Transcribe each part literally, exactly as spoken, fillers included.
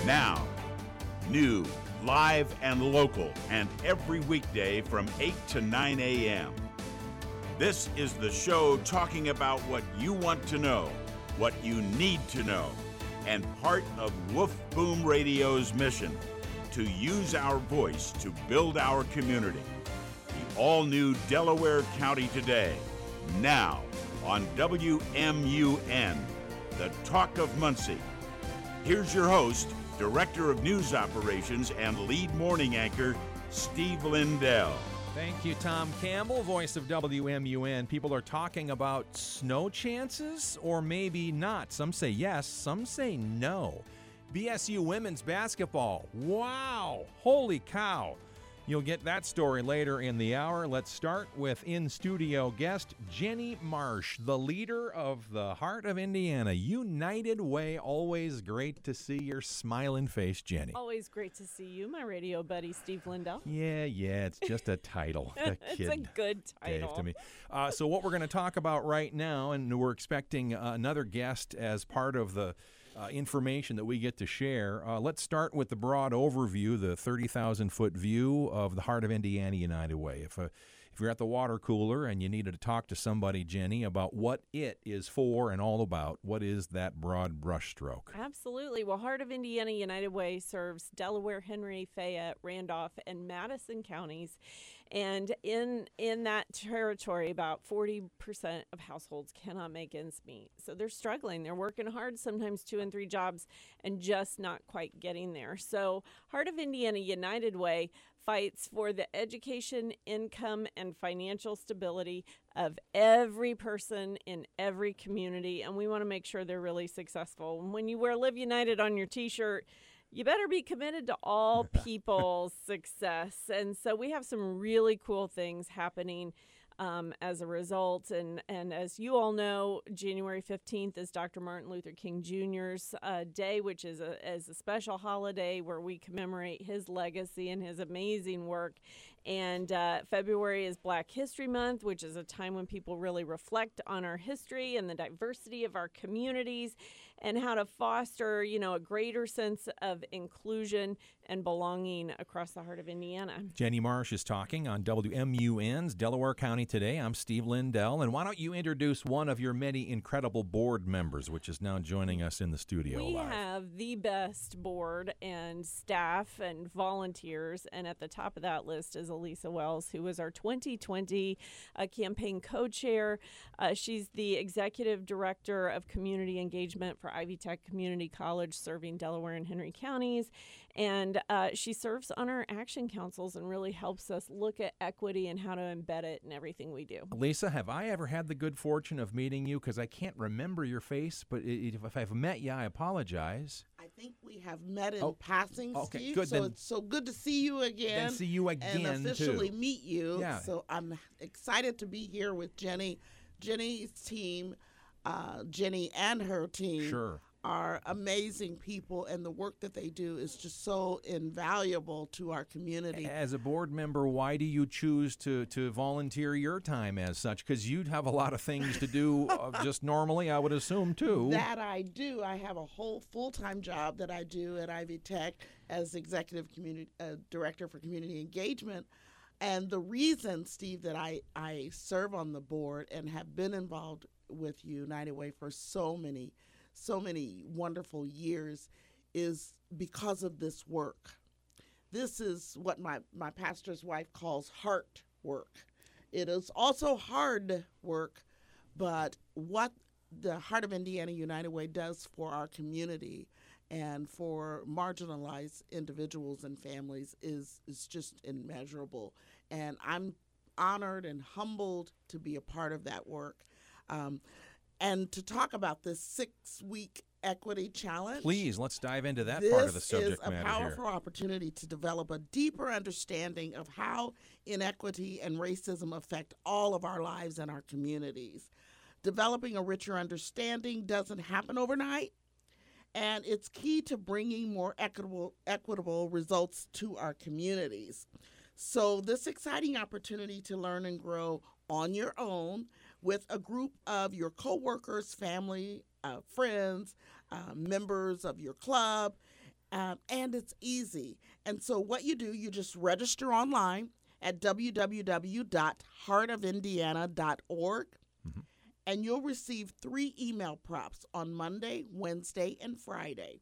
now. New, live, and local, and every weekday from eight to nine a.m. This is the show talking about what you want to know, what you need to know, and part of Wolf Boom Radio's mission to use our voice to build our community. The all-new Delaware County Today, now on W M U N, the Talk of Muncie. Here's your host, Director of News Operations and lead morning anchor, Steve Lindell. Thank you, Tom Campbell, voice of W M U N. People are talking about snow chances, or maybe not. Some say yes, some say no. B S U women's basketball. Wow! Holy cow! You'll get that story later in the hour. Let's start with in-studio guest Jenny Marsh, the leader of the Heart of Indiana United Way. Always great to see your smiling face, Jenny. Always great to see you, my radio buddy, Steve Lindell. Yeah, yeah, it's just a title. The it's kid a good title. gave to me. Uh, so what we're going to talk about right now, and we're expecting uh, another guest as part of the Uh, information that we get to share. Uh, let's start with the broad overview, the thirty thousand foot view of the Heart of Indiana United Way. If, uh, if you're at the water cooler and you needed to talk to somebody, Jenny, about what it is for and all about, what is that broad brushstroke? Absolutely. Well, Heart of Indiana United Way serves Delaware, Henry, Fayette, Randolph, and Madison counties. And in in that territory, about forty percent of households cannot make ends meet. So they're struggling. They're working hard, sometimes two and three jobs, and just not quite getting there. So Heart of Indiana United Way fights for the education, income, and financial stability of every person in every community. And we want to make sure they're really successful. And when you wear Live United on your T-shirt, you better be committed to all people's success. And so we have some really cool things happening um, as a result. And, and as you all know, January fifteenth is Doctor Martin Luther King Junior's uh, day, which is a, is a special holiday where we commemorate his legacy and his amazing work. And uh, February is Black History Month, which is a time when people really reflect on our history and the diversity of our communities and how to foster, you know, a greater sense of inclusion and belonging across the Heart of Indiana. Jenny Marsh is talking on W M U N's Delaware County Today. I'm Steve Lindell. And why don't you introduce one of your many incredible board members, which is now joining us in the studio we live. We have the best board and staff and volunteers. And at the top of that list is Elisa Wells, who was our twenty twenty uh, campaign co-chair. Uh, she's the executive director of community engagement for Ivy Tech Community College, serving Delaware and Henry counties. And uh, she serves on our action councils and really helps us look at equity and how to embed it in everything we do. Lisa, have I ever had the good fortune of meeting you? Because I can't remember your face, but if I've met you, I apologize. I think we have met in oh, passing, okay, Steve. Good, so then, it's so good to see you again. Then see you again, and officially too. meet you. Yeah. So I'm excited to be here with Jenny. Jenny's team, uh, Jenny and her team. Sure. Are amazing people, and the work that they do is just so invaluable to our community. As a board member, why do you choose to, to volunteer your time as such? Because you'd have a lot of things to do uh, just normally, I would assume, too. That I do. I have a whole full-time job that I do at Ivy Tech as Executive Community uh, Director for Community Engagement. And the reason, Steve, that I, I serve on the board and have been involved with United Way for so many so many wonderful years is because of this work. This is what my, my pastor's wife calls heart work. It is also hard work, but what the Heart of Indiana United Way does for our community and for marginalized individuals and families is, is just immeasurable. And I'm honored and humbled to be a part of that work. Um, And to talk about this six-week equity challenge. Please, let's dive into that this part of the subject matter here. This is a powerful opportunity to develop a deeper understanding of how inequity and racism affect all of our lives and our communities. Developing a richer understanding doesn't happen overnight, and it's key to bringing more equitable, equitable results to our communities. So this exciting opportunity to learn and grow on your own with a group of your coworkers, family, uh, friends, uh, members of your club, Um, and it's easy. And so what you do, you just register online at w w w dot heart of indiana dot org, mm-hmm. and you'll receive three email prompts on Monday, Wednesday, and Friday.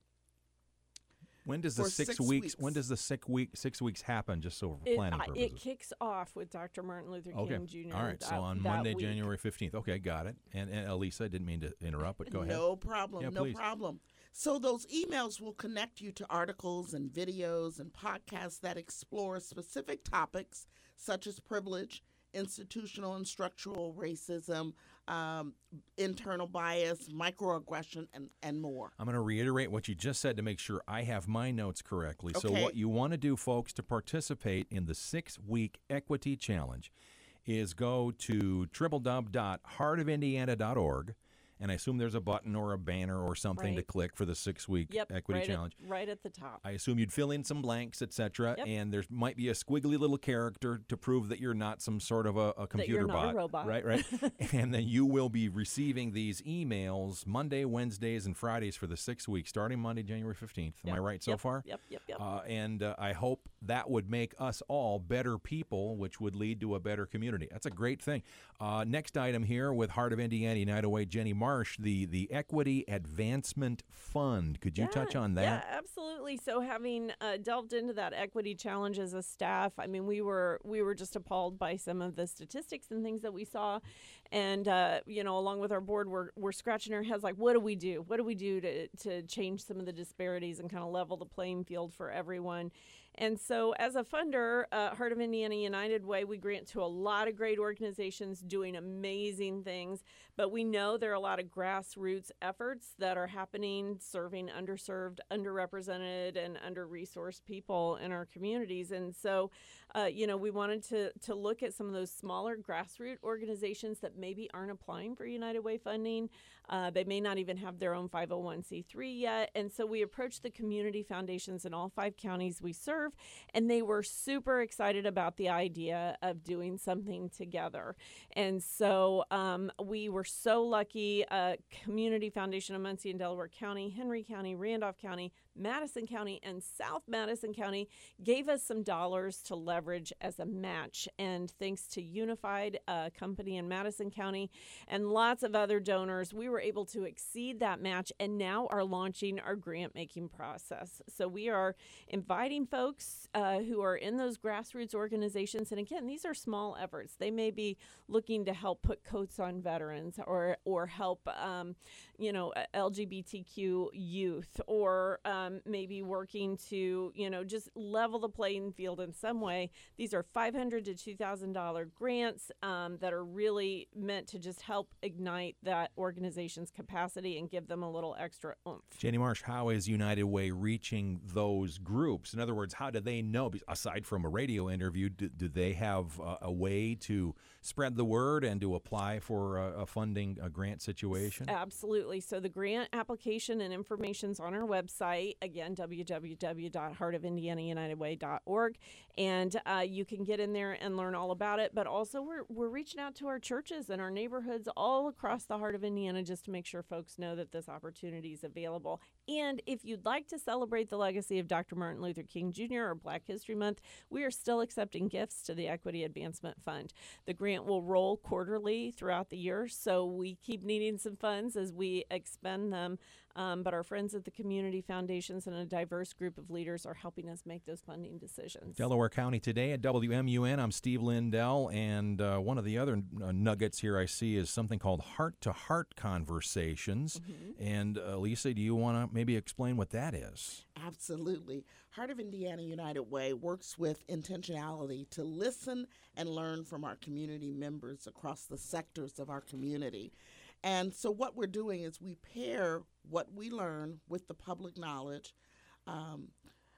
When does the six, six weeks, weeks. When does the six week six weeks happen? Just so for It, planning uh, purposes. it kicks off with Doctor Martin Luther King Okay. Junior All right. That, So on that Monday, week. January fifteenth. Okay, got it. And, and Elisa, I didn't mean to interrupt, but go ahead. No problem. Yeah, no please. problem. So those emails will connect you to articles and videos and podcasts that explore specific topics such as privilege, institutional and structural racism, um, internal bias, microaggression, and, and more. I'm going to reiterate what you just said to make sure I have my notes correctly. So Okay. what you want to do, folks, to participate in the six-week equity challenge is go to w w w dot heart of indiana dot org, and I assume there's a button or a banner or something to Right. click for the six-week Yep, equity right challenge. At, right at the top. I assume you'd fill in some blanks, et cetera, Yep. and there might be a squiggly little character to prove that you're not some sort of a, a computer you're not a bot. robot. Right, right. And then you will be receiving these emails Monday, Wednesdays, and Fridays for the six weeks, starting Monday, January fifteenth. Am I Yep, right so yep, far? Yep, yep, yep. Uh, and uh, I hope that would make us all better people, which would lead to a better community. That's a great thing. Uh, next item here with Heart of Indiana United Way, Jenny Marsh, the, the Equity Advancement Fund. Could you Yeah, touch on that? Yeah, absolutely. So having uh, delved into that equity challenge as a staff, I mean, we were we were just appalled by some of the statistics and things that we saw, and uh, you know, along with our board, we're we're scratching our heads like, what do we do? What do we do to to change some of the disparities and kind of level the playing field for everyone? And so as a funder, uh, Heart of Indiana United Way, we grant to a lot of great organizations doing amazing things, but we know there are a lot of grassroots efforts that are happening serving underserved, underrepresented, and under-resourced people in our communities. And so, uh, you know, we wanted to, to look at some of those smaller grassroots organizations that maybe aren't applying for United Way funding. Uh, they may not even have their own five oh one c three yet. And so we approached the community foundations in all five counties we serve, and they were super excited about the idea of doing something together. And so um, we were so lucky. Uh, Community Foundation of Muncie and Delaware County, Henry County, Randolph County, Madison County, and South Madison County gave us some dollars to leverage as a match. And thanks to Unified uh, Company in Madison County and lots of other donors, we were able to exceed that match and now are launching our grant making process. So we are inviting folks uh, who are in those grassroots organizations. And again, these are small efforts. They may be looking to help put coats on veterans or, or help, um, you know, L G B T Q youth, or um, maybe working to, you know, just level the playing field in some way. These are five hundred dollars to two thousand dollars grants um, that are really meant to just help ignite that organization's capacity and give them a little extra oomph. Jenny Marsh, how is United Way reaching those groups? In other words, how do they know, aside from a radio interview, do, do they have uh, a way to spread the word and to apply for a, a funding, a grant situation? Absolutely. So the grant application and information's on our website, again, w w w dot heart of indiana united way dot org, and uh, you can get in there and learn all about it. But also we're, we're reaching out to our churches and our neighborhoods all across the heart of Indiana just to make sure folks know that this opportunity is available. And if you'd like to celebrate the legacy of Doctor Martin Luther King Junior or Black History Month, we are still accepting gifts to the Equity Advancement Fund. The grant will roll quarterly throughout the year, so we keep needing some funds as we expend them. Um, but our friends at the community foundations and a diverse group of leaders are helping us make those funding decisions. Delaware County Today at W M U N. I'm Steve Lindell, and uh, one of the other uh, nuggets here I see is something called heart-to-heart conversations. Mm-hmm. And uh, Lisa, do you want to maybe explain what that is? Absolutely. Heart of Indiana United Way works with intentionality to listen and learn from our community members across the sectors of our community. And so what we're doing is we pair what we learn with the public knowledge, um,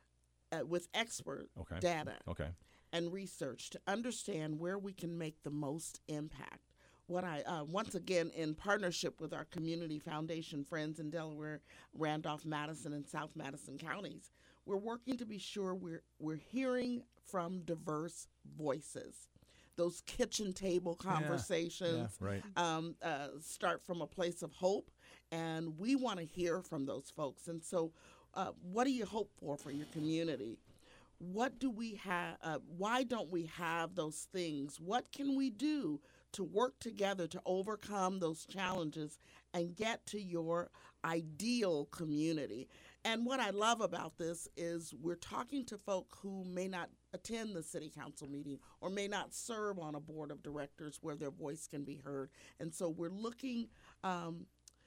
uh, with expert okay. data okay. and research to understand where we can make the most impact. What I uh, once again, in partnership with our community foundation friends in Delaware, Randolph, Madison, and South Madison counties, we're working to be sure we're we're hearing from diverse voices. Those kitchen table conversations yeah, yeah, right. um, uh, start from a place of hope, and we want to hear from those folks. And so uh, what do you hope for for your community? What do we have? Uh, why don't we have those things? What can we do to work together to overcome those challenges and get to your ideal community? And what I love about this is we're talking to folk who may not attend the city council meeting or may not serve on a board of directors where their voice can be heard. And so we're looking um,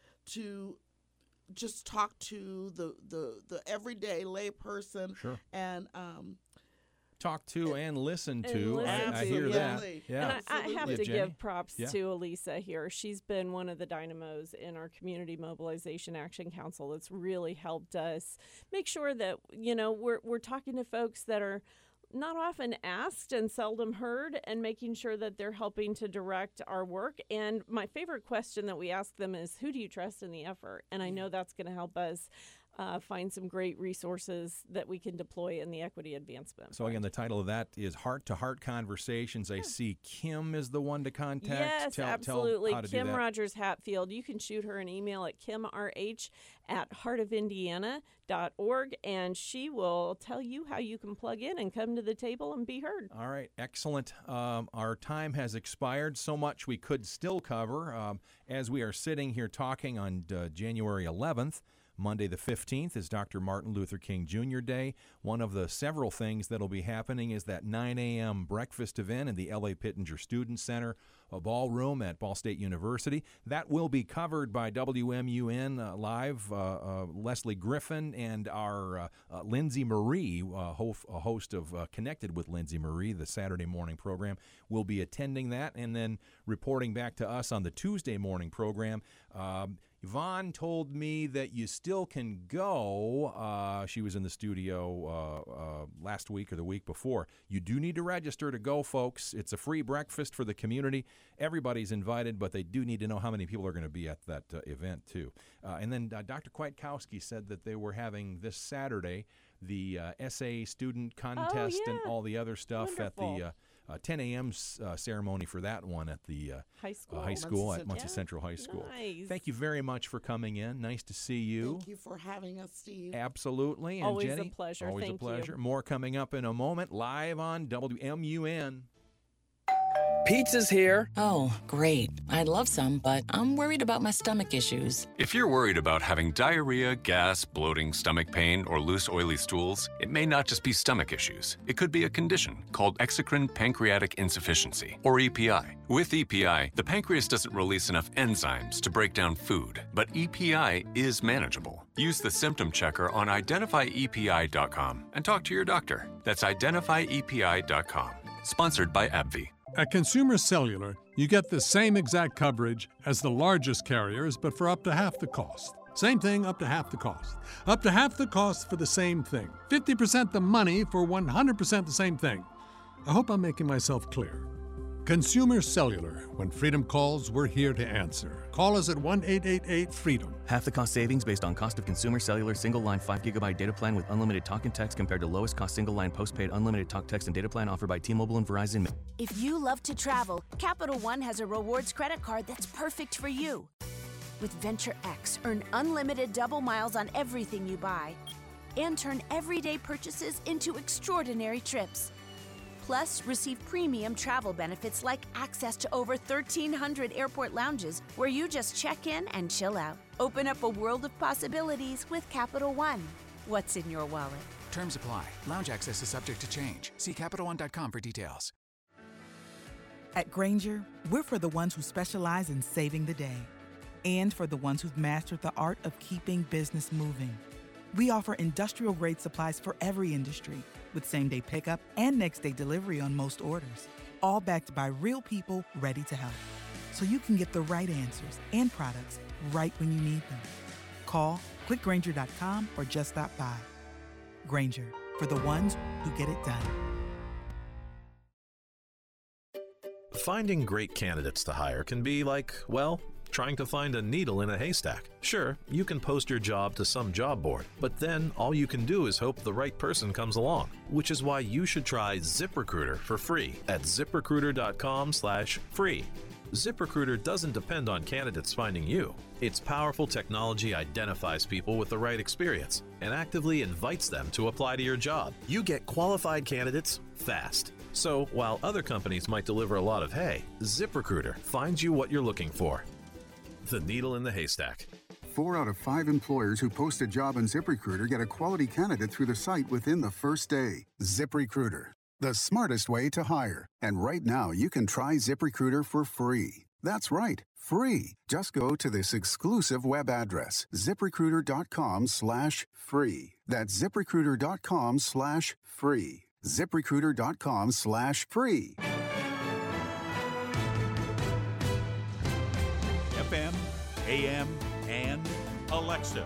to just talk to the, the, the everyday lay person. Sure. And um, talk to and listen and to. listen I, I to, hear yeah. that. Yeah. And I, I have Yeah, to Jenny? give props Yeah. to Elisa here. She's been one of the dynamos in our Community Mobilization Action Council that's really helped us make sure that, you know, we're we're talking to folks that are not often asked and seldom heard, and making sure that they're helping to direct our work. And my favorite question that we ask them is, who do you trust in the effort? And I know that's going to help us Uh, find some great resources that we can deploy in the equity advancement. So again, the title of that is Heart to Heart Conversations. I see Kim is the one to contact. Yes, tell, absolutely. Tell how to Kim do that. Rogers Hatfield. You can shoot her an email at kim r h at heart of indiana dot org, and she will tell you how you can plug in and come to the table and be heard. All right, excellent. Um, our time has expired. So much we could still cover um, as we are sitting here talking on uh, January eleventh. Monday the fifteenth is Doctor Martin Luther King Junior Day. One of the several things that will be happening is that nine a.m. breakfast event in the L A. Pittenger Student Center, a ballroom at Ball State University. That will be covered by W M U N uh, Live, uh, uh, Leslie Griffin, and our uh, uh, Lindsay Marie, uh, ho- a host of uh, Connected with Lindsay Marie, the Saturday morning program, will be attending that and then reporting back to us on the Tuesday morning program. Um, Yvonne told me that you still can go. Uh, she was in the studio uh, uh, last week or the week before. You do need to register to go, folks. It's a free breakfast for the community. Everybody's invited, but they do need to know how many people are going to be at that uh, event, too. Uh, and then uh, Doctor Kwiatkowski said that they were having this Saturday the uh, S A student contest yeah. and all the other stuff Wonderful. at the uh, uh, ten a.m. uh, ceremony for that one at the uh, High school. uh, high school Muncie at Muncie Yeah. Central High School. Nice. Thank you very much for coming in. Nice to see you. thank you for having us, Steve. Absolutely. And Always a Jenny, pleasure. Always Thank a you. pleasure. More coming up in a moment, live on W M U N. Pizza's here. Oh, great. I'd love some, but I'm worried about my stomach issues. If you're worried about having diarrhea, gas, bloating, stomach pain, or loose, oily stools, it may not just be stomach issues. It could be a condition called exocrine pancreatic insufficiency, or E P I. With E P I, the pancreas doesn't release enough enzymes to break down food, but E P I is manageable. Use the symptom checker on identify E P I dot com and talk to your doctor. That's identify E P I dot com. Sponsored by AbbVie. At Consumer Cellular, you get the same exact coverage as the largest carriers, but for up to half the cost. Same thing, up to half the cost. Up to half the cost for the same thing. fifty percent the money for one hundred percent the same thing. I hope I'm making myself clear. Consumer Cellular. When freedom calls, we're here to answer. Call us at one eight eight eight freedom. Half the cost savings based on cost of consumer cellular single-line five gigabyte data plan with unlimited talk and text compared to lowest cost single-line postpaid unlimited talk, text, and data plan offered by T-Mobile and Verizon. If you love to travel, Capital One has a rewards credit card that's perfect for you. With Venture X, earn unlimited double miles on everything you buy and turn everyday purchases into extraordinary trips. Plus, receive premium travel benefits like access to over thirteen hundred airport lounges where you just check in and chill out. Open up a world of possibilities with Capital One. What's in your wallet? Terms apply. Lounge access is subject to change. See Capital One dot com for details. At Grainger, we're for the ones who specialize in saving the day and for the ones who've mastered the art of keeping business moving. We offer industrial-grade supplies for every industry, with same-day pickup and next-day delivery on most orders, all backed by real people ready to help. So you can get the right answers and products right when you need them. Call quick grainger dot com or just stop by. Grainger, for the ones who get it done. Finding great candidates to hire can be like, well, trying to find a needle in a haystack. Sure, you can post your job to some job board, but then all you can do is hope the right person comes along, which is why you should try ZipRecruiter for free at zip recruiter dot com slash free. ZipRecruiter doesn't depend on candidates finding you. Its powerful technology identifies people with the right experience and actively invites them to apply to your job. You get qualified candidates fast. So, while other companies might deliver a lot of hay, ZipRecruiter finds you what you're looking for. The needle in the haystack. Four out of five employers who post a job on ZipRecruiter get a quality candidate through the site within the first day. ZipRecruiter, the smartest way to hire. And right now, you can try ZipRecruiter for free. That's right, free. Just go to this exclusive web address, ZipRecruiter.com slash free. That's ZipRecruiter.com slash free. ZipRecruiter.com slash free. F M, A M, and Alexa.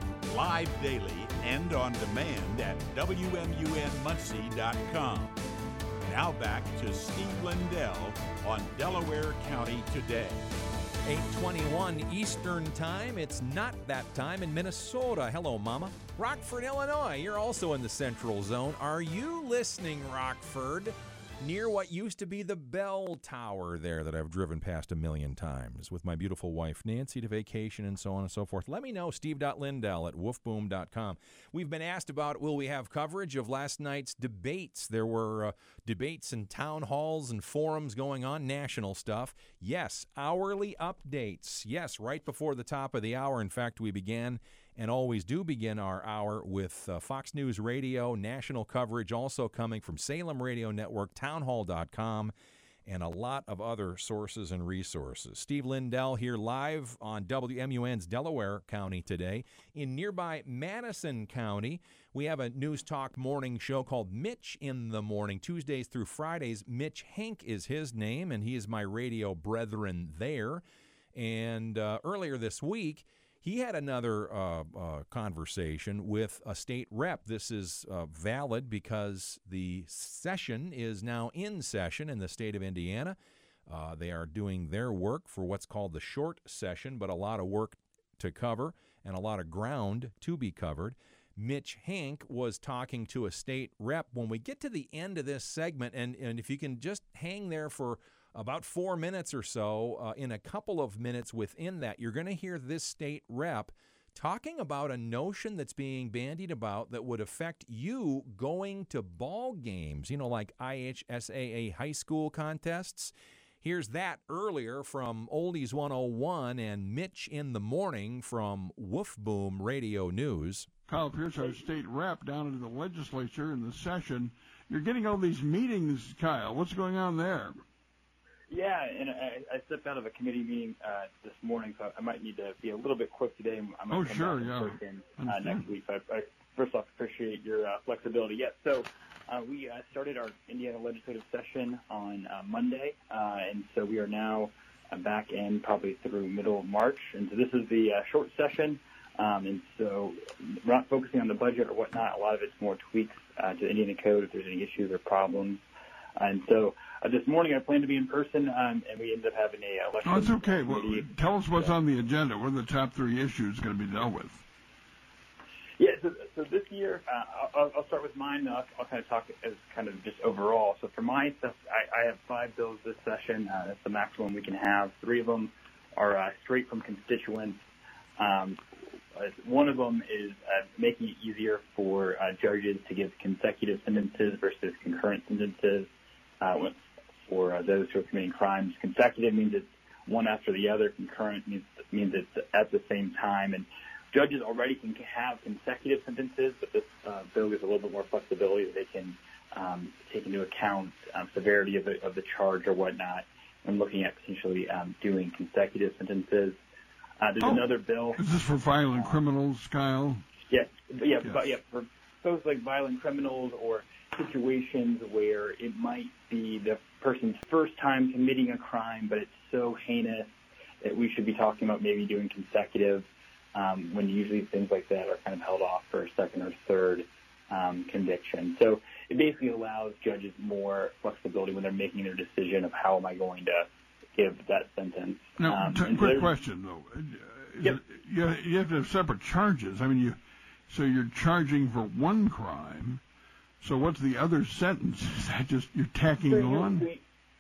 Live daily and on demand at W M U N Muncie dot com. Now back to Steve Lindell on Delaware County Today. eight twenty-one Eastern Time. It's not that time in Minnesota. Hello, Mama. Rockford, Illinois. You're also in the Central Zone. Are you listening, Rockford? Near what used to be the bell tower there that I've driven past a million times with my beautiful wife Nancy to vacation and so on and so forth. Let me know, steve dot lindell at wolf boom dot com. We've been asked about, will we have coverage of last night's debates? There were uh, debates and town halls and forums going on, national stuff. Yes, hourly updates. Yes, right before the top of the hour. In fact, we began and always do begin our hour with uh, Fox News Radio, national coverage also coming from Salem Radio Network, townhall dot com, and a lot of other sources and resources. Steve Lindell here live on W M U N's Delaware County Today. In nearby Madison County, we have a News Talk morning show called Mitch in the Morning, Tuesdays through Fridays. Mitch Hank is his name, and he is my radio brethren there. And uh, earlier this week, he had another uh, uh, conversation with a state rep. This is uh, valid because the session is now in session in the state of Indiana. Uh, they are doing their work for what's called the short session, but a lot of work to cover and a lot of ground to be covered. Mitch Hank was talking to a state rep. When we get to the end of this segment, and, and if you can just hang there for about four minutes or so, uh, in a couple of minutes within that, you're going to hear this state rep talking about a notion that's being bandied about that would affect you going to ball games, you know, like I H S A A high school contests. Here's that earlier from Oldies one oh one and Mitch in the Morning from Woof Boom Radio News. Kyle Pierce, our state rep, down into the legislature in the session. You're getting all these meetings, Kyle. What's going on there? Yeah, and I, I stepped out of a committee meeting uh, this morning, so I might need to be a little bit quick today. I might oh, come sure, back yeah. Person, uh, next week. I, I first off appreciate your uh, flexibility. Yes, yeah, so uh, we uh, started our Indiana legislative session on uh, Monday, uh, and so we are now uh, back in probably through middle of March. And so this is the uh, short session, um, and so we're not focusing on the budget or whatnot. A lot of it's more tweaks uh, to the Indiana Code if there's any issues or problems. And so uh, this morning I planned to be in person, um, and we ended up having a election. Oh, it's okay. Well, tell us what's yeah. on the agenda. What are the top three issues going to be dealt with? Yeah, so, so this year, uh, I'll, I'll start with mine, and I'll, I'll kind of talk as kind of just overall. So for my stuff, I, I have five bills this session. Uh, that's the maximum we can have. Three of them are uh, straight from constituents. Um, one of them is uh, making it easier for uh, judges to give consecutive sentences versus concurrent sentences. Uh, for uh, those who are committing crimes. Consecutive means it's one after the other. Concurrent means means it's at the same time. And judges already can have consecutive sentences, but this uh, bill gives a little bit more flexibility that they can um, take into account um, severity of the, of the charge or whatnot when looking at potentially um, doing consecutive sentences. Uh, there's oh, another bill. Is this for violent uh, criminals, Kyle? Yeah, yeah, yes. but yeah, for folks like violent criminals or situations where it might be the person's first time committing a crime, but it's so heinous that we should be talking about maybe doing consecutive, um, when usually things like that are kind of held off for a second or third um, conviction. So it basically allows judges more flexibility when they're making their decision of how am I going to give that sentence. Now, um, t- quick question, though. Is yep. it, you, you have to have separate charges. I mean, you so you're charging for one crime. So what's the other sentence? Is that just you're tacking so on? We,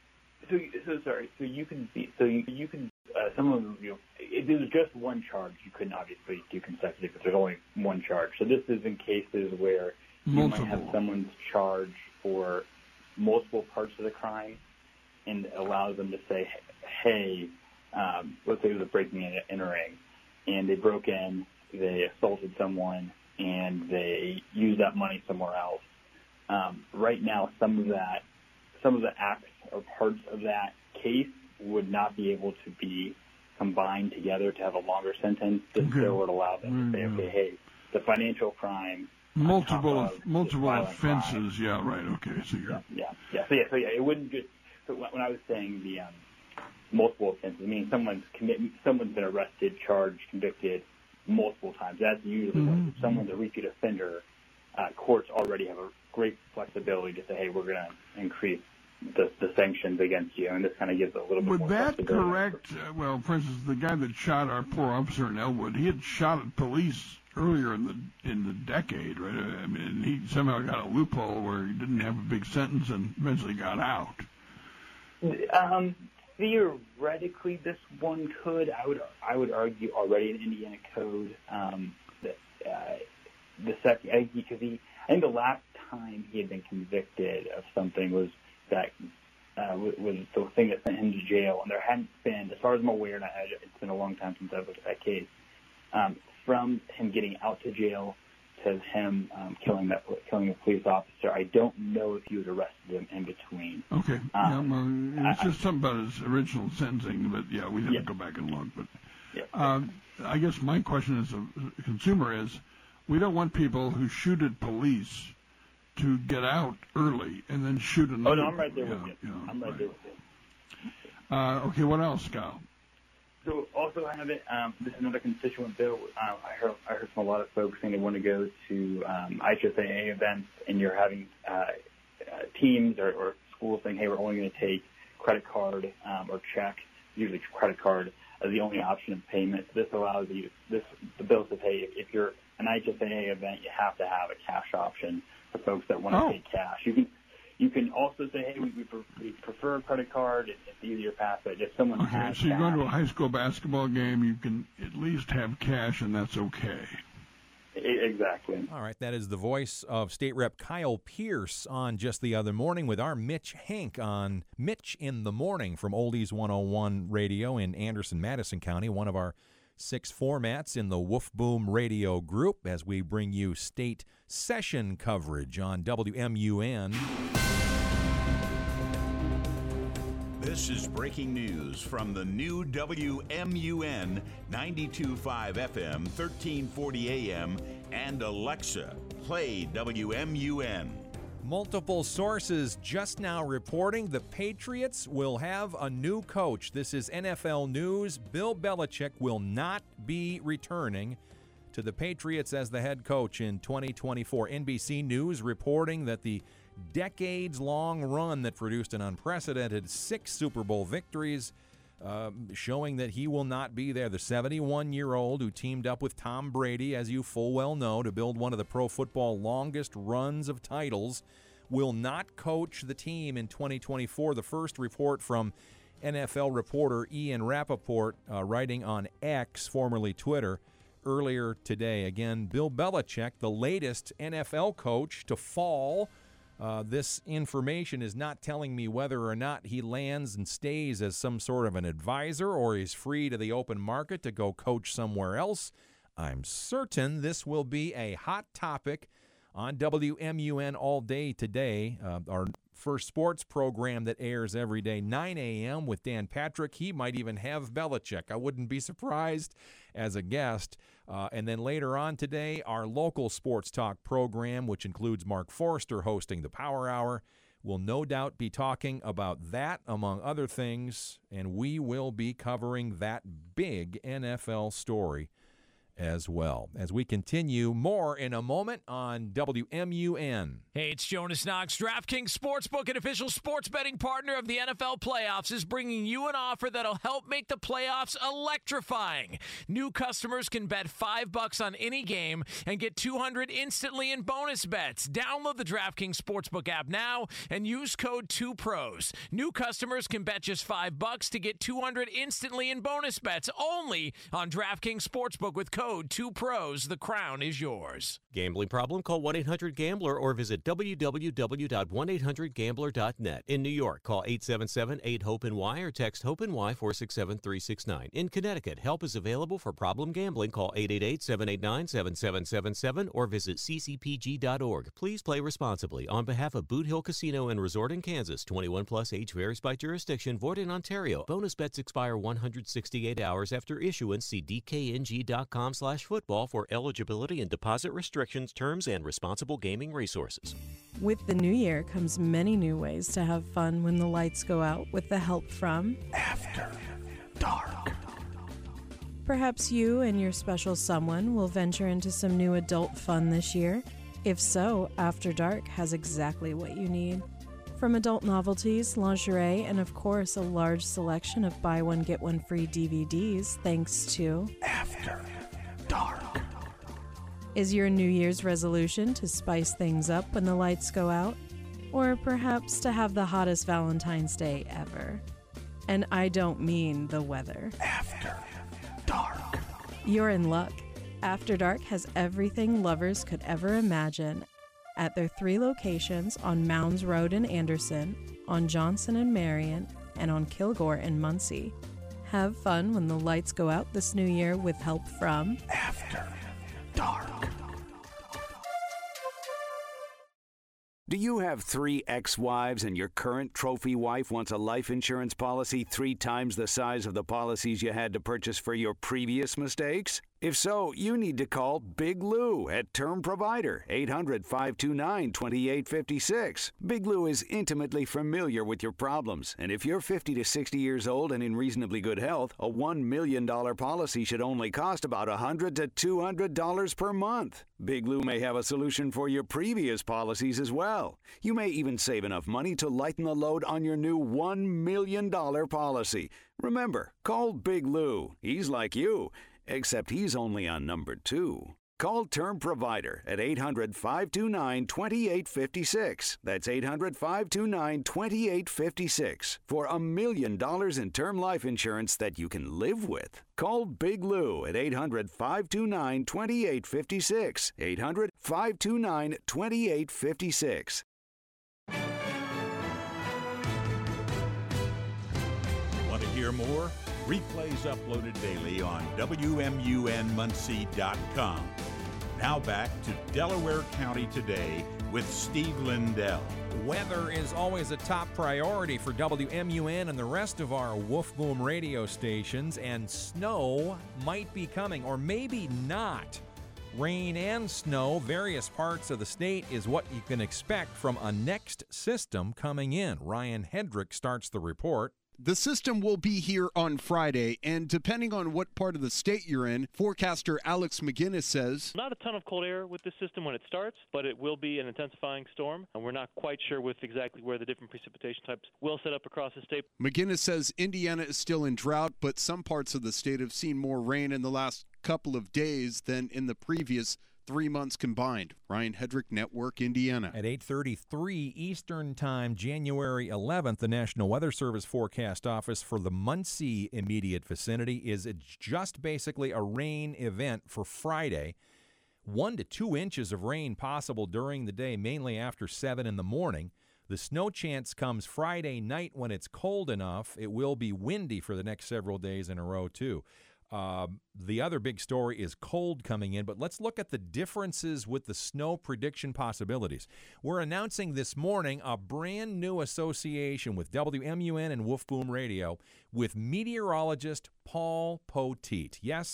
So, so sorry. So you can be. So you, you can. Uh, someone. You know, if there was just one charge, you couldn't obviously do consecutive because there's only one charge. So this is in cases where you Multiple. might have someone's charged for multiple parts of the crime, and it allows them to say, "Hey, um, let's say it was a breaking and entering, and they broke in, they assaulted someone, and they used that money somewhere else." Um, right now, some of that, some of the acts or parts of that case would not be able to be combined together to have a longer sentence. This Okay. bill would allow them to say, Mm-hmm. okay, hey, the financial crime, Multiple of multiple violent offenses. crime. Yeah, right. Okay, so you're Yeah, yeah. So yeah, so yeah, it wouldn't just. So when when I was saying the um, multiple offenses, I mean someone's commit, someone's been arrested, charged, convicted multiple times. That's usually when Mhm. if someone's a repeat offender. Uh, courts already have a great flexibility to say, hey, we're going to increase the, the sanctions against you, and this kind of gives a little bit Would more that flexibility. correct? Uh, well, for instance, the guy that shot our poor officer in Elwood, he had shot at police earlier in the in the decade, right? I mean, he somehow got a loophole where he didn't have a big sentence and eventually got out. Um, theoretically, this one could. I would I would argue already in Indiana code um, that uh, the second I, because he I think the last time he had been convicted of something was that uh, was, was the thing that sent him to jail, and there hadn't been, as far as I'm aware, and I had, it's been a long time since I've looked at that case. Um, from him getting out to jail to him um, killing that killing a police officer, I don't know if he was arrested in, in between. Okay. Um, yeah, well, it's I- just something about his original sentencing, but yeah, we have Yeah. to go back and look. But Yeah. um, I guess my question as a consumer is, we don't want people who shoot at police to get out early and then shoot another. Oh no, I'm right there with yeah, you. yeah, I'm right, right. there with you. Uh, okay, what else, Kyle? So also I have it. Um, this is another constituent bill. Uh, I heard I heard from a lot of folks saying they want to go to um, I H S A A events, and you're having uh, uh, teams or, or schools saying, hey, we're only going to take credit card um, or check, usually credit card, as the only option of payment. This allows you. This the bill says, hey, if, if you're an I H S A A event, you have to have a cash option for folks that want to Oh. pay cash. You can. You can also say, hey, we, we, pre- we prefer a credit card. It's, it's easier path, but if someone Okay, has so you're going to a cash, high school basketball game, you can at least have cash, and that's okay. e- exactly. All right, that is the voice of State Rep Kyle Pierce on Just the Other Morning with our Mitch Hank on Mitch in the Morning from Oldies one oh one Radio in Anderson, Madison County, one of our six formats in the Woof Boom Radio group as we bring you state session coverage on W M U N. This is breaking news from the new W M U N ninety-two point five F M, thirteen forty A M, and Alexa. Play W M U N. Multiple sources just now reporting the Patriots will have a new coach. This is N F L news. Bill Belichick will not be returning to the Patriots as the head coach in twenty twenty-four. N B C News reporting that the decades-long run that produced an unprecedented six Super Bowl victories, uh, showing that he will not be there. The seventy-one-year-old who teamed up with Tom Brady, as you full well know, to build one of the pro football longest runs of titles, will not coach the team in twenty twenty-four. The first report from N F L reporter Ian Rappaport, uh, writing on X, formerly Twitter, earlier today. Again, Bill Belichick, the latest N F L coach to fall. Uh, this information is not telling me whether or not he lands and stays as some sort of an advisor or is free to the open market to go coach somewhere else. I'm certain this will be a hot topic on W M U N all day today, uh, our first sports program that airs every day, nine A M with Dan Patrick. He might even have Belichick. I wouldn't be surprised as a guest. Uh, and then later on today, our local sports talk program, which includes Mark Forster hosting the Power Hour, will no doubt be talking about that, among other things, and we will be covering that big N F L story as well. As we continue, more in a moment on W M U N. Hey, it's Jonas Knox. DraftKings Sportsbook, an official sports betting partner of the N F L playoffs, is bringing you an offer that'll help make the playoffs electrifying. New customers can bet five bucks on any game and get two hundred instantly in bonus bets. Download the DraftKings Sportsbook app now and use code two pros. New customers can bet just five bucks to get two hundred instantly in bonus bets only on DraftKings Sportsbook with code two pros. The crown is yours. Gambling problem? Call one eight hundred gambler or visit w w w dot one eight hundred gambler dot net. In New York, call eight seven seven eight hope N Y or text HOPE N Y four six seven three six nine. In Connecticut, help is available for problem gambling. Call eight eight eight seven eight nine seven seven seven seven or visit c c p g dot org. Please play responsibly. On behalf of Boot Hill Casino and Resort in Kansas, twenty-one plus, age varies by jurisdiction, void in Ontario. Bonus bets expire one hundred sixty-eight hours after issuance. See d k n g dot com slash football for eligibility and deposit restrictions, terms, and responsible gaming resources. With the new year comes many new ways to have fun when the lights go out with the help from After Dark. Perhaps you and your special someone will venture into some new adult fun this year. If so, After Dark has exactly what you need. From adult novelties, lingerie, and of course a large selection of buy one get one free D V Ds thanks to After Dark. Is your New Year's resolution to spice things up when the lights go out? Or perhaps to have the hottest Valentine's Day ever? And I don't mean the weather. After Dark. You're in luck. After Dark has everything lovers could ever imagine at their three locations on Mounds Road in Anderson, on Johnson and Marion, and on Kilgore in Muncie. Have fun when the lights go out this new year with help from After Dark. Do you have three ex-wives and your current trophy wife wants a life insurance policy three times the size of the policies you had to purchase for your previous mistakes? If so, you need to call Big Lou at Term Provider, eight hundred, five two nine, two eight five six. Big Lou is intimately familiar with your problems, and if you're fifty to sixty years old and in reasonably good health, a one million dollars policy should only cost about one hundred to two hundred dollars per month. Big Lou may have a solution for your previous policies as well. You may even save enough money to lighten the load on your new one million dollars policy. Remember, call Big Lou. He's like you, except he's only on number two. Call Term Provider at eight hundred, five two nine, two eight five six. That's eight hundred, five two nine, two eight five six for a million dollars in term life insurance that you can live with. Call Big Lou at eight hundred, five two nine, two eight five six. eight hundred, five two nine, two eight five six. Want to hear more? Replays uploaded daily on W M U N Muncie dot com. Now back to Delaware County Today with Steve Lindell. Weather is always a top priority for W M U N and the rest of our Wolf Boom radio stations, and snow might be coming, or maybe not. Rain and snow, various parts of the state, is what you can expect from a next system coming in. Ryan Hedrick starts the report. The system will be here on Friday, and depending on what part of the state you're in, forecaster Alex McGinnis says, not a ton of cold air with this system when it starts, but it will be an intensifying storm, and we're not quite sure with exactly where the different precipitation types will set up across the state. McGinnis says Indiana is still in drought, but some parts of the state have seen more rain in the last couple of days than in the previous three months combined. Ryan Hedrick, Network, Indiana. At eight thirty-three Eastern Time, January eleventh, the National Weather Service Forecast Office for the Muncie immediate vicinity is just basically a rain event for Friday. One to two inches of rain possible during the day, mainly after seven in the morning. The snow chance comes Friday night when it's cold enough. It will be windy for the next several days in a row, too. Uh, the other big story is cold coming in, but let's look at the differences with the snow prediction possibilities. We're announcing this morning a brand new association with W M U N and Wolf Boom Radio with meteorologist Paul Poteet. Yes,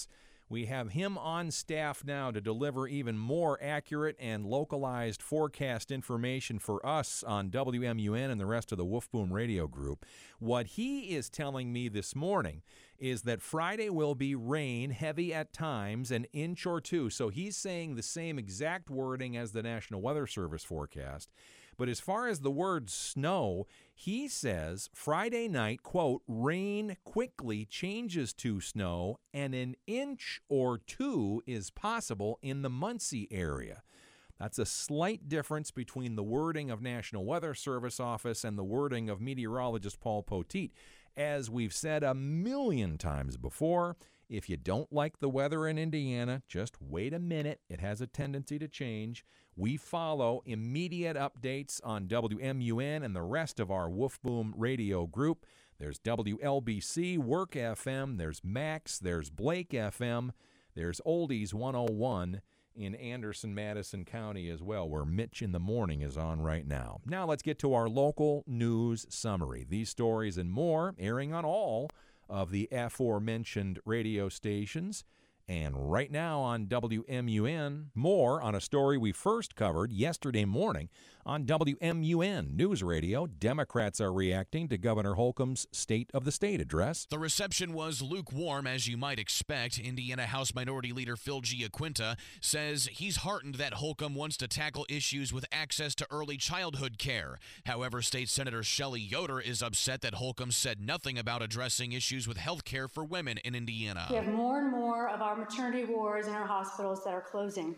We have him on staff now to deliver even more accurate and localized forecast information for us on W M U N and the rest of the Wolf Boom Radio Group. What he is telling me this morning is that Friday will be rain, heavy at times, an inch or two. So he's saying the same exact wording as the National Weather Service forecast. But as far as the word snow, he says Friday night, quote, rain quickly changes to snow and an inch or two is possible in the Muncie area. That's a slight difference between the wording of National Weather Service office and the wording of meteorologist Paul Poteet. As we've said a million times before, if you don't like the weather in Indiana, just wait a minute. It has a tendency to change. We follow immediate updates on W M U N and the rest of our Wolf Boom Radio Group. There's W L B C, Work F M, there's Max, there's Blake F M, there's Oldies one oh one in Anderson, Madison County as well, where Mitch in the Morning is on right now. Now let's get to our local news summary. These stories and more airing on all of the aforementioned radio stations. And right now on W M U N, more on a story we first covered yesterday morning on W M U N News Radio. Democrats are reacting to Governor Holcomb's State of the State address. The reception was lukewarm, as you might expect. Indiana House Minority Leader Phil Giaquinta says he's heartened that Holcomb wants to tackle issues with access to early childhood care. However, State Senator Shelley Yoder is upset that Holcomb said nothing about addressing issues with health care for women in Indiana. We have more and more of our maternity wards in our hospitals that are closing.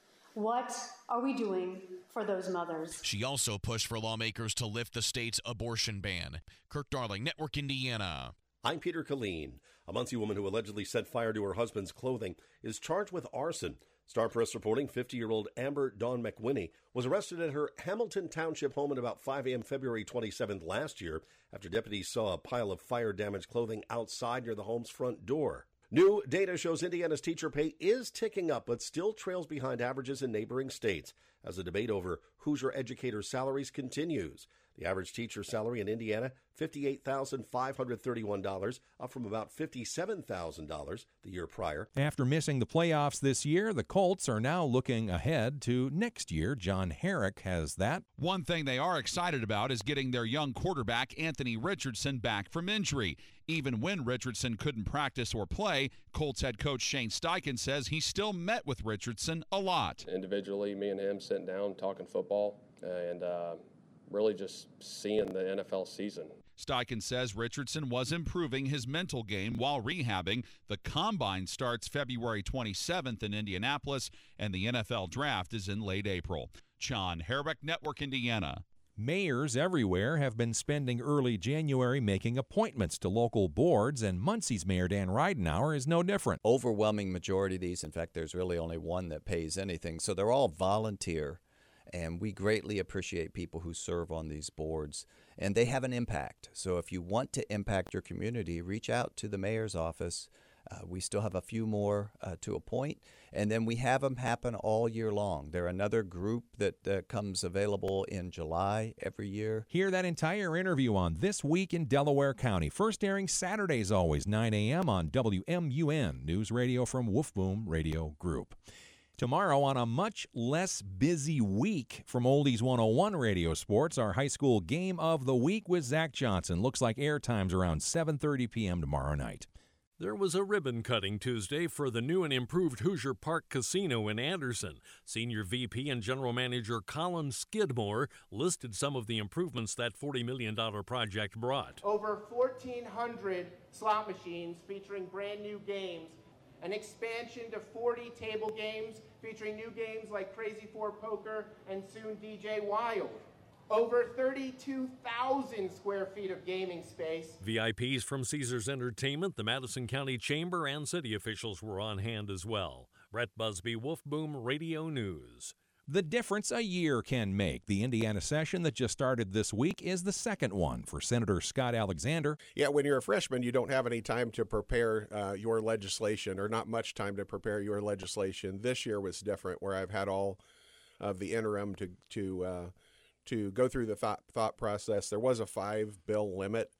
What are we doing for those mothers? She also pushed for lawmakers to lift the state's abortion ban. Kirk Darling, Network Indiana. I'm Peter Killeen. A Muncie woman who allegedly set fire to her husband's clothing is charged with arson. Star Press reporting fifty-year-old Amber Dawn McWhinney was arrested at her Hamilton Township home at about five a.m. February twenty-seventh last year after deputies saw a pile of fire-damaged clothing outside near the home's front door. New data shows Indiana's teacher pay is ticking up, but still trails behind averages in neighboring states as the debate over Hoosier educators' salaries continues. The average teacher salary in Indiana, fifty-eight thousand five hundred thirty-one dollars, up from about fifty-seven thousand dollars the year prior. After missing the playoffs this year, the Colts are now looking ahead to next year. John Herrick has that. One thing they are excited about is getting their young quarterback, Anthony Richardson, back from injury. Even when Richardson couldn't practice or play, Colts head coach Shane Steichen says he still met with Richardson a lot. Individually, me and him sitting down, talking football, and uh, really just seeing the N F L season. Steichen says Richardson was improving his mental game while rehabbing. The Combine starts February twenty-seventh in Indianapolis, and the N F L Draft is in late April. John Herrick, Network Indiana. Mayors everywhere have been spending early January making appointments to local boards, and Muncie's Mayor Dan Ridenour is no different. Overwhelming majority of these, in fact, there's really only one that pays anything, so they're all volunteer, and we greatly appreciate people who serve on these boards, and they have an impact. So if you want to impact your community, reach out to the mayor's office. Uh, we still have a few more uh, to appoint, and then we have them happen all year long. They're another group that uh, comes available in July every year. Hear that entire interview on This Week in Delaware County. First airing Saturdays always, nine a.m. on W M U N, News Radio from Wolf Boom Radio Group. Tomorrow, on a much less busy week from Oldies one oh one Radio Sports, our high school game of the week with Zach Johnson. Looks like airtime's around seven thirty p.m. tomorrow night. There was a ribbon cutting Tuesday for the new and improved Hoosier Park Casino in Anderson. Senior V P and General Manager Colin Skidmore listed some of the improvements that forty million dollars project brought. Over fourteen hundred slot machines featuring brand new games, an expansion to forty table games featuring new games like Crazy Four Poker and soon D J Wild. Over thirty-two thousand square feet of gaming space. V I Ps from Caesars Entertainment, the Madison County Chamber, and city officials were on hand as well. Brett Busby, Wolf Boom Radio News. The difference a year can make. The Indiana session that just started this week is the second one for Senator Scott Alexander. Yeah, when you're a freshman, you don't have any time to prepare uh, your legislation, or not much time to prepare your legislation. This year was different, where I've had all of the interim to to uh, to go through the thought, thought process. There was a five bill limit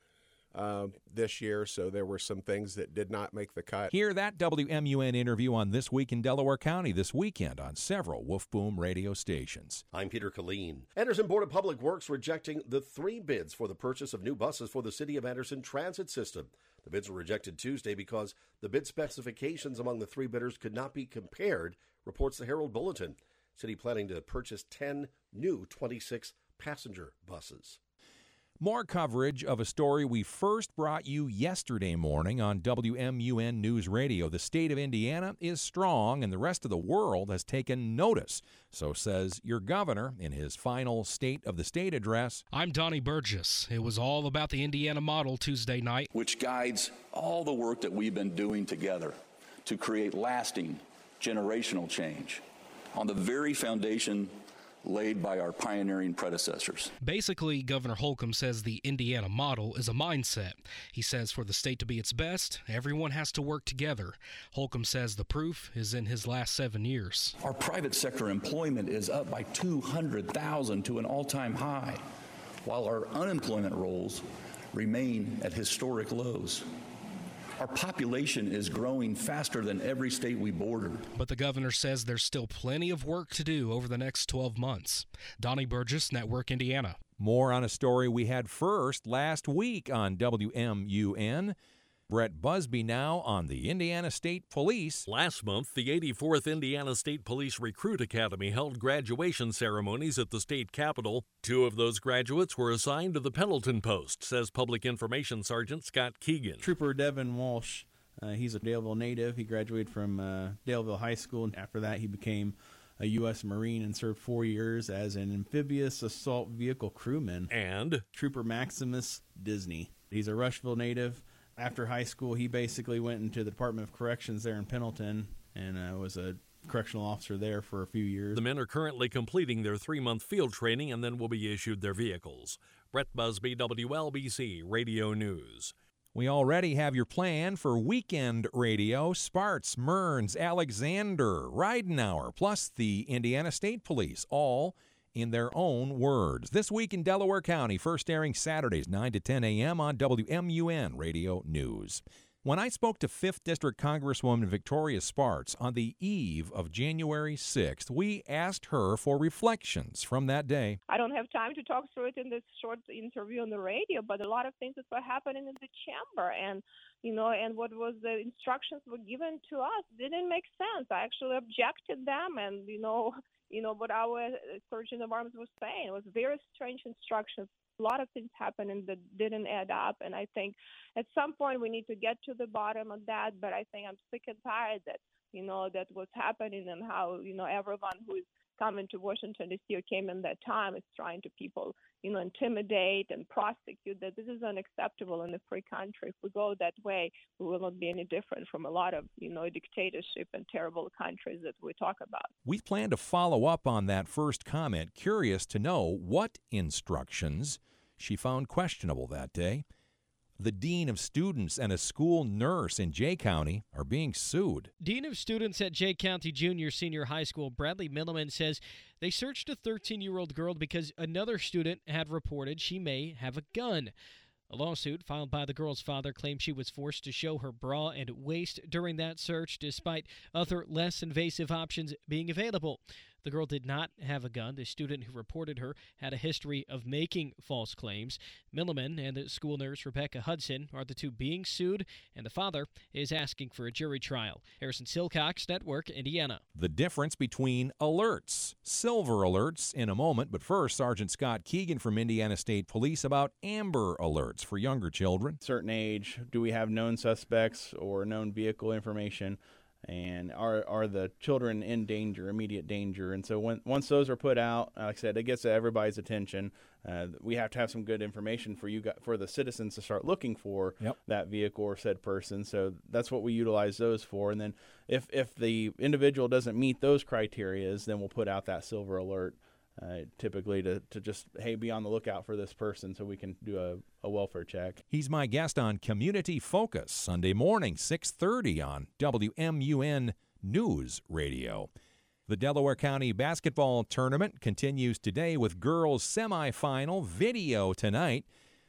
uh, this year, so there were some things that did not make the cut. Hear that W M U N interview on This Week in Delaware County this weekend on several Wolf Boom radio stations. I'm Peter Killeen. Anderson Board of Public Works rejecting the three bids for the purchase of new buses for the City of Anderson transit system. The bids were rejected Tuesday because the bid specifications among the three bidders could not be compared, reports the Herald Bulletin. City planning to purchase ten new twenty-six passenger buses. More coverage of a story we first brought you yesterday morning on W M U N News Radio. The state of Indiana is strong, and the rest of the world has taken notice. So says your governor in his final State of the State address. I'm Donnie Burgess. It was all about the Indiana model Tuesday night, which guides all the work that we've been doing together to create lasting generational change on the very foundation laid by our pioneering predecessors. Basically, Governor Holcomb says the Indiana model is a mindset. He says for the state to be its best, everyone has to work together. Holcomb says the proof is in his last seven years. Our private sector employment is up by two hundred thousand to an all-time high, while our unemployment rolls remain at historic lows. Our population is growing faster than every state we border. But the governor says there's still plenty of work to do over the next twelve months. Donnie Burgess, Network Indiana. More on a story we had first last week on W M U N. Brett Busby now on the Indiana State Police. Last month, the eighty-fourth Indiana State Police Recruit Academy held graduation ceremonies at the state capitol. Two of those graduates were assigned to the Pendleton post, says Public Information Sergeant Scott Keegan. Trooper Devin Walsh, uh, he's a Daleville native. He graduated from uh, Daleville High School, and after that he became a U S Marine and served four years as an amphibious assault vehicle crewman. And Trooper Maximus Disney. He's a Rushville native. After high school, he basically went into the Department of Corrections there in Pendleton and uh, was a correctional officer there for a few years. The men are currently completing their three-month field training and then will be issued their vehicles. Brett Busby, W L B C Radio News. We already have your plan for weekend radio. Sparts, Mearns, Alexander, Ridenauer, plus the Indiana State Police, all in their own words. This Week in Delaware County, first airing Saturdays, nine to ten a.m. on W M U N Radio News. When I spoke to fifth District Congresswoman Victoria Sparts on the eve of January sixth, we asked her for reflections from that day. I don't have time to talk through it in this short interview on the radio, but a lot of things that were happening in the chamber and, you know, and what was the instructions were given to us didn't make sense. I actually objected them and, you know, you know, what our Surgeon of Arms was saying. It was very strange instructions. A lot of things happening that didn't add up, and I think at some point we need to get to the bottom of that, but I think I'm sick and tired that, you know, that what's happening and how, you know, everyone who is coming to Washington D C or came in that time is trying to people, you know, intimidate and prosecute. That this is unacceptable in a free country. If we go that way, we will not be any different from a lot of, you know, dictatorship and terrible countries that we talk about. We plan to follow up on that first comment, curious to know what instructions she found questionable that day. The dean of students and a school nurse in Jay County are being sued. Dean of students at Jay County Junior Senior High School, Bradley Milliman, says they searched a thirteen-year-old girl because another student had reported she may have a gun. A lawsuit filed by the girl's father claims she was forced to show her bra and waist during that search, despite other less invasive options being available. The girl did not have a gun. The student who reported her had a history of making false claims. Milliman and the school nurse Rebecca Hudson are the two being sued, and the father is asking for a jury trial. Harrison Silcox, Network, Indiana. The difference between alerts, silver alerts in a moment, but first, Sergeant Scott Keegan from Indiana State Police about amber alerts for younger children. Certain age, do we have known suspects or known vehicle information? And are are the children in danger, immediate danger? And so when once those are put out, like I said, it gets everybody's attention. Uh, we have to have some good information for you, for the citizens to start looking for yep. that vehicle or said person. So that's what we utilize those for. And then if if the individual doesn't meet those criterias, then we'll put out that silver alert. Uh, typically to, to just, hey, be on the lookout for this person so we can do a, a welfare check. He's my guest on Community Focus, Sunday morning, six thirty on W M U N News Radio. The Delaware County basketball tournament continues today with girls semifinal video tonight.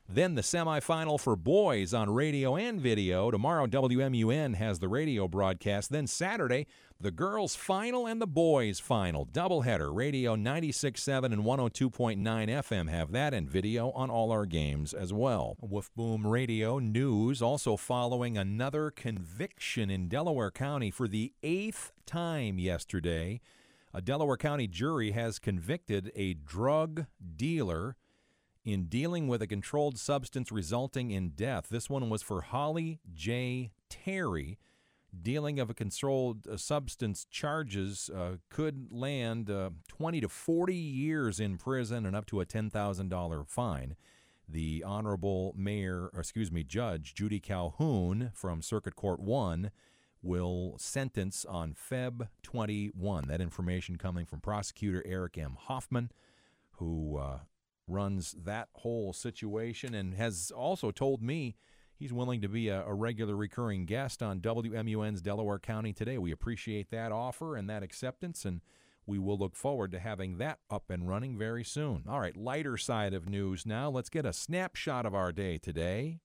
Then the semifinal for boys on radio and video. Tomorrow, W M U N has the radio broadcast. Then Saturday, the girls' final and the boys' final. Doubleheader, radio ninety-six point seven and one oh two point nine F M have that, and video on all our games as well. Woof Boom Radio news also following another conviction in Delaware County for the eighth time yesterday. A Delaware County jury has convicted a drug dealer in dealing with a controlled substance resulting in death. This one was for Holly J. Terry. Dealing of a controlled uh, substance charges uh, could land uh, twenty to forty years in prison and up to a ten thousand dollars fine. The Honorable Mayor, or excuse me, Judge Judy Calhoun from Circuit Court one will sentence on February twenty-first. That information coming from Prosecutor Eric M. Hoffman, who uh, runs that whole situation and has also told me he's willing to be a, a regular recurring guest on W M U N's Delaware County Today. We appreciate that offer and that acceptance, and we will look forward to having that up and running very soon. All right, lighter side of news now. Let's get a snapshot of our day today.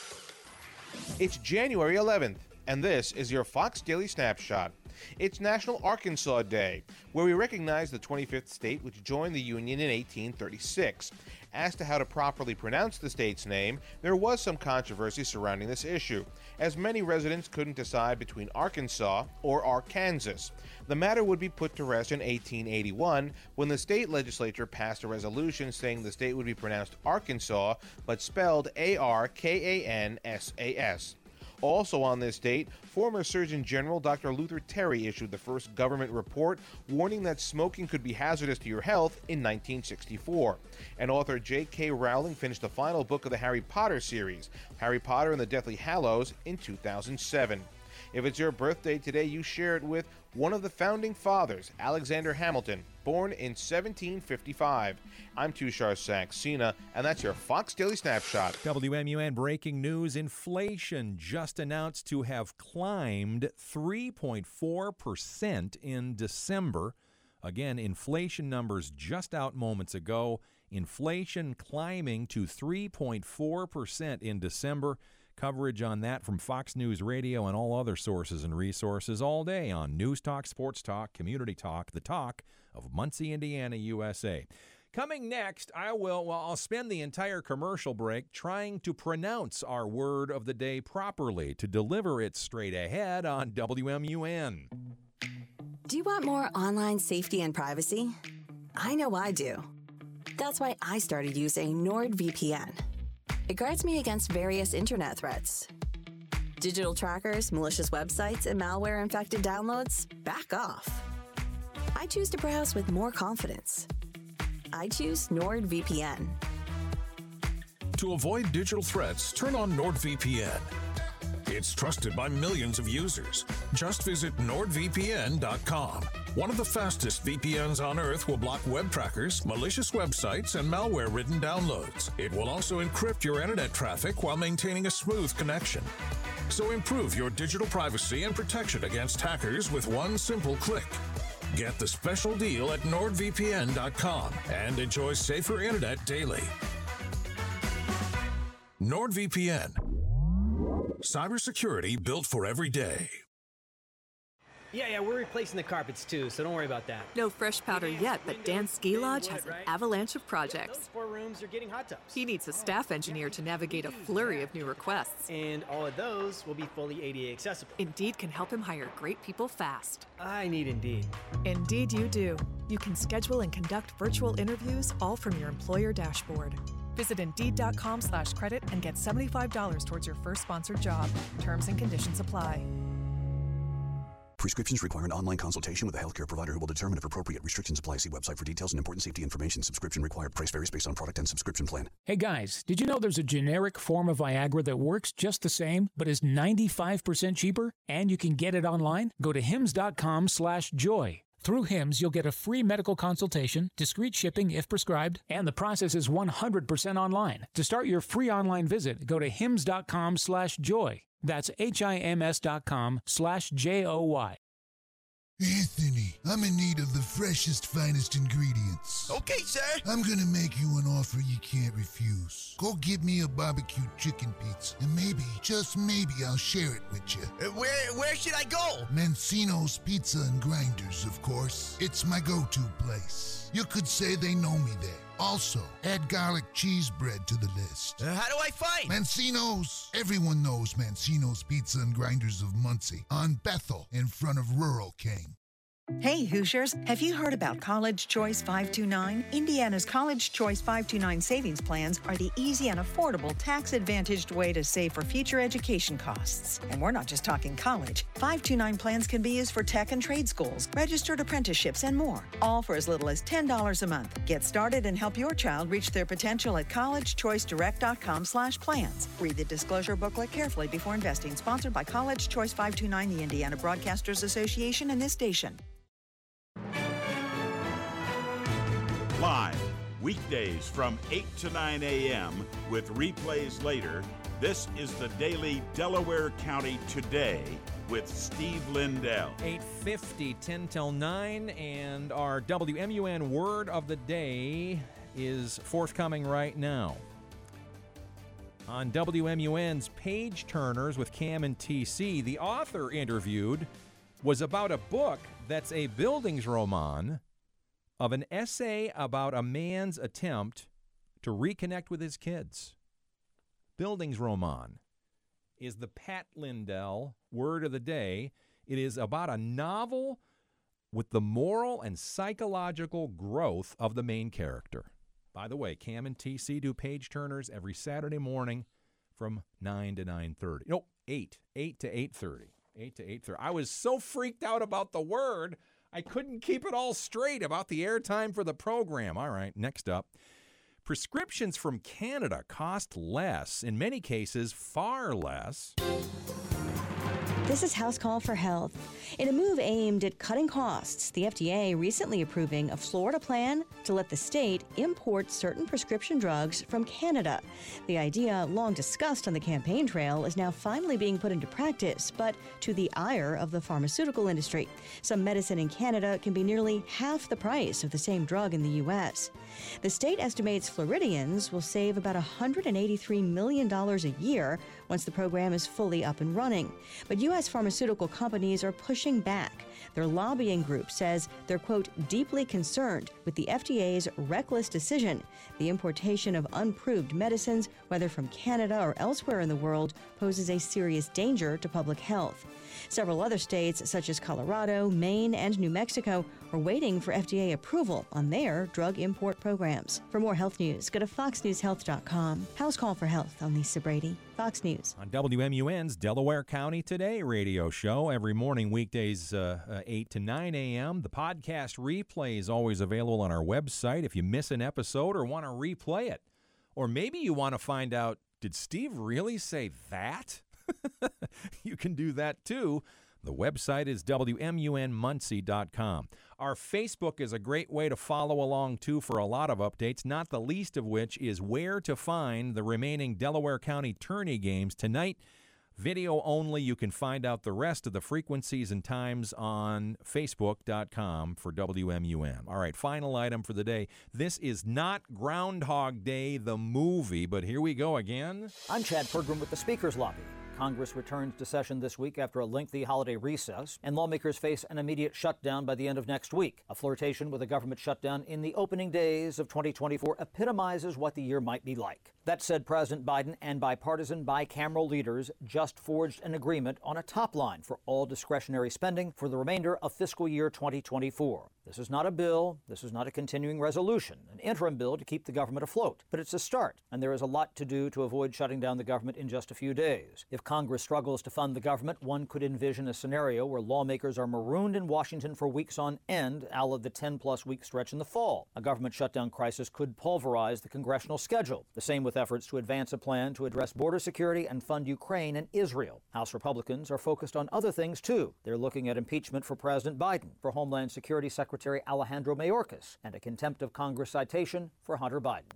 It's January eleventh, and this is your Fox Daily Snapshot. It's National Arkansas Day, where we recognize the twenty-fifth state which joined the Union in eighteen thirty-six. As to how to properly pronounce the state's name, there was some controversy surrounding this issue, as many residents couldn't decide between Arkansas or Arkansas. The matter would be put to rest in eighteen eighty-one, when the state legislature passed a resolution saying the state would be pronounced Arkansas, but spelled A R K A N S A S. Also on this date, former Surgeon General Doctor Luther Terry issued the first government report warning that smoking could be hazardous to your health in nineteen sixty-four. And author J K. Rowling finished the final book of the Harry Potter series, Harry Potter and the Deathly Hallows, in two thousand seven. If it's your birthday today, you share it with one of the founding fathers, Alexander Hamilton, born in seventeen fifty-five. I'm Tushar Saxena, and that's your Fox Daily Snapshot. W M U N breaking news. Inflation just announced to have climbed three point four percent in December. Again, inflation numbers just out moments ago. Inflation climbing to three point four percent in December. Coverage on that from Fox News Radio and all other sources and resources all day on News Talk, Sports Talk, Community Talk, the talk of Muncie, Indiana, U S A. Coming next, I will, well, I'll spend the entire commercial break trying to pronounce our word of the day properly to deliver it straight ahead on W M U N. Do you want more online safety and privacy? I know I do. That's why I started using NordVPN. It guards me against various internet threats. Digital trackers, malicious websites, and malware-infected downloads? Back off. I choose to browse with more confidence. I choose NordVPN. To avoid digital threats, turn on NordVPN. It's trusted by millions of users. Just visit nord V P N dot com. One of the fastest V P Ns on Earth will block web trackers, malicious websites, and malware-ridden downloads. It will also encrypt your internet traffic while maintaining a smooth connection. So improve your digital privacy and protection against hackers with one simple click. Get the special deal at nord V P N dot com and enjoy safer internet daily. NordVPN. Cybersecurity built for every day. Yeah, yeah, we're replacing the carpets too, so don't worry about that. No fresh powder yet, but Dan's Ski Lodge has an avalanche of projects. Those four rooms are getting hot tubs. He needs a staff engineer to navigate a flurry of new requests. And all of those will be fully A D A accessible. Indeed can help him hire great people fast. I need Indeed. Indeed you do. You can schedule and conduct virtual interviews all from your employer dashboard. Visit Indeed.com slash credit and get seventy-five dollars towards your first sponsored job. Terms and conditions apply. Prescriptions require an online consultation with a healthcare provider who will determine if appropriate. Restrictions apply. See website for details and important safety information. Subscription required. Price varies based on product and subscription plan. Hey guys, did you know there's a generic form of Viagra that works just the same, but is ninety-five percent cheaper? And you can get it online? Go to hims.com slash joy. Through Hims, you'll get a free medical consultation, discreet shipping if prescribed, and the process is one hundred percent online. To start your free online visit, go to hims.com slash joy. That's H-I-M-S dot com slash J-O-Y. Anthony, I'm in need of the freshest, finest ingredients. Okay, sir. I'm gonna make you an offer you can't refuse. Go get me a barbecue chicken pizza, and maybe, just maybe, I'll share it with you. Uh, where where should I go? Mancino's Pizza and Grinders, of course. It's my go-to place. You could say they know me there. Also, add garlic cheese bread to the list. Uh, how do I find? Mancino's. Everyone knows Mancino's Pizza and Grinders of Muncie on Bethel in front of Rural King. Hey Hoosiers, have you heard about College Choice five two nine? Indiana's College Choice five two nine savings plans are the easy and affordable tax-advantaged way to save for future education costs. And we're not just talking college. five two nine plans can be used for tech and trade schools, registered apprenticeships, and more, all for as little as ten dollars a month. Get started and help your child reach their potential at collegechoicedirect.com slash plans. Read the disclosure booklet carefully before investing. Sponsored by College Choice five two nine, the Indiana Broadcasters Association, and this station. Live, weekdays from eight to nine a.m. with replays later, this is the Daily Delaware County Today with Steve Lindell. eight fifty, ten till nine, and our W M U N word of the day is forthcoming right now. On W M U N's Page Turners with Cam and T C, the author interviewed was about a book that's a Bildungsroman of an essay about a man's attempt to reconnect with his kids. Bildungsroman is the Pat Lindell word of the day. It is about a novel with the moral and psychological growth of the main character. By the way, Cam and T C do Page Turners every Saturday morning from nine to nine thirty. No, eight. eight to eight thirty. eight to eight thirty. I was so freaked out about the word, I couldn't keep it all straight about the airtime for the program. All right, next up. Prescriptions from Canada cost less, in many cases, far less. This is House Call for Health. In a move aimed at cutting costs, the F D A recently approving a Florida plan to let the state import certain prescription drugs from Canada. The idea, long discussed on the campaign trail, is now finally being put into practice, but to the ire of the pharmaceutical industry. Some medicine in Canada can be nearly half the price of the same drug in the U S. The state estimates Floridians will save about one hundred eighty-three million dollars a year once the program is fully up and running. But U S pharmaceutical companies are pushing back. Their lobbying group says they're, quote, deeply concerned with the F D A's reckless decision. The importation of unproved medicines, whether from Canada or elsewhere in the world, poses a serious danger to public health. Several other states, such as Colorado, Maine, and New Mexico, are waiting for F D A approval on their drug import programs. For more health news, go to fox news health dot com. House Call for Health. I'm Lisa Brady, Fox News. On W M U N's Delaware County Today radio show, every morning, weekdays uh, uh, eight to nine a.m. The podcast replay is always available on our website if you miss an episode or want to replay it. Or maybe you want to find out, did Steve really say that? You can do that too. The website is W M U N Muncie dot com. Our Facebook is a great way to follow along too for a lot of updates, not the least of which is where to find the remaining Delaware County tourney games tonight. Video only. You can find out the rest of the frequencies and times on Facebook dot com for W M U N. All right, final item for the day. This is not Groundhog Day, the movie, but here we go again. I'm Chad Pergram with the Speaker's Lobby. Congress returns to session this week after a lengthy holiday recess, and lawmakers face an immediate shutdown by the end of next week. A flirtation with a government shutdown in the opening days of twenty twenty-four epitomizes what the year might be like. That said, President Biden and bipartisan bicameral leaders just forged an agreement on a top line for all discretionary spending for the remainder of fiscal year twenty twenty-four. This is not a bill. This is not a continuing resolution, an interim bill to keep the government afloat. But it's a start, and there is a lot to do to avoid shutting down the government in just a few days. If Congress struggles to fund the government, one could envision a scenario where lawmakers are marooned in Washington for weeks on end, a la the ten-plus week stretch in the fall. A government shutdown crisis could pulverize the congressional schedule. The same with efforts to advance a plan to address border security and fund Ukraine and Israel. House Republicans are focused on other things, too. They're looking at impeachment for President Biden, for Homeland Security Secretary Alejandro Mayorkas, and a contempt of Congress citation for Hunter Biden.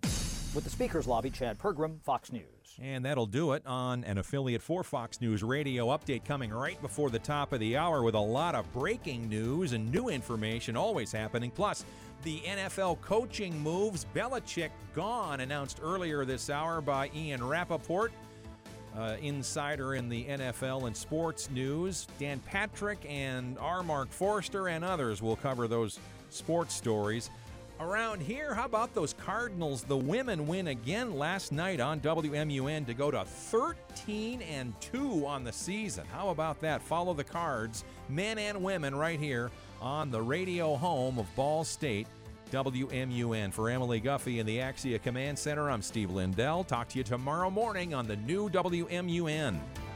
With the Speaker's Lobby, Chad Pergram, Fox News. And that'll do it on an affiliate for Fox News Radio update coming right before the top of the hour with a lot of breaking news and new information always happening. Plus, the N F L coaching moves. Belichick gone, announced earlier this hour by Ian Rappaport, uh, insider in the N F L and sports news. Dan Patrick and R. Mark Forster and others will cover those sports stories. Around here, how about those Cardinals? The women win again last night on W M U N to go to thirteen and two on the season. How about that? Follow the Cards, men and women, right here on the radio home of Ball State, W M U N. For Emily Guffey in the Axia Command Center, I'm Steve Lindell. Talk to you tomorrow morning on the new W M U N.